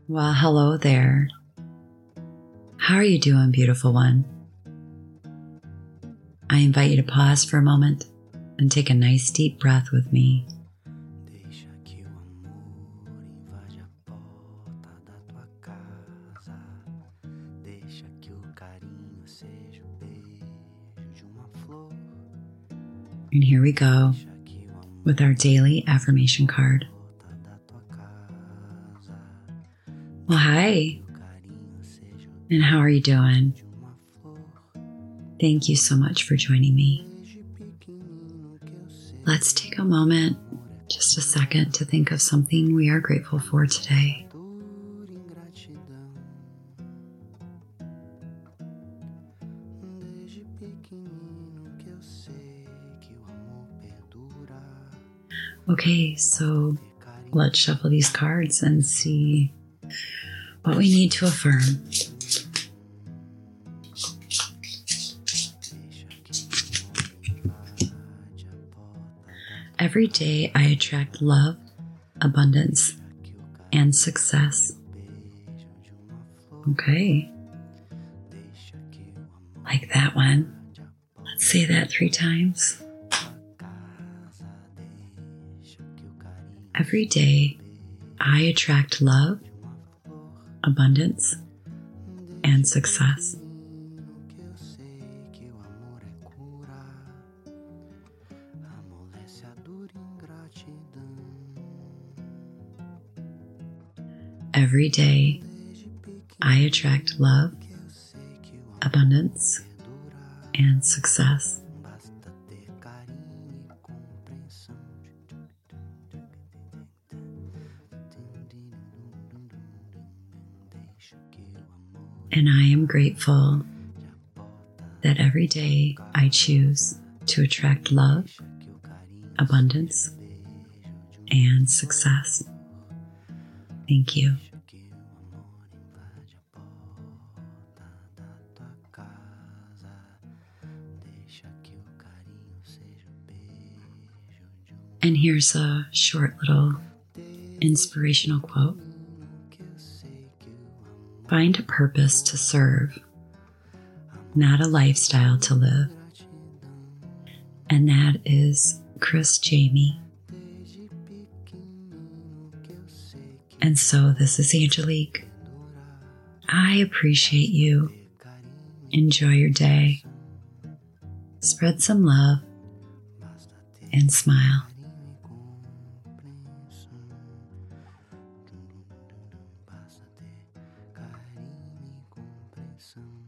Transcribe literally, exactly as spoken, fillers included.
Well, hello there. How are you doing, beautiful one? I invite you to pause for a moment and take a nice deep breath with me. Deixa que o amor invade a porta da tua casa. Deixa que o carinho seja o beijo de uma flor. And here we go with our daily affirmation card. Well, hi, and how are you doing? Thank you so much for joining me. Let's take a moment, just a second, to think of something we are grateful for today. Okay, so let's shuffle these cards and see what we need to affirm. Every day I attract love, abundance, and success. Okay. Like that one. Let's say that three times. Every day I attract love, abundance, and success. Every day I attract love, abundance, and success. And I am grateful that every day I choose to attract love, abundance, and success. Thank you. And here's a short little inspirational quote. Find a purpose to serve, not a lifestyle to live. And that is Chris Jamie. And so this is Angelique. I appreciate you. Enjoy your day. Spread some love and smile. Basta ter carinho e compreensão.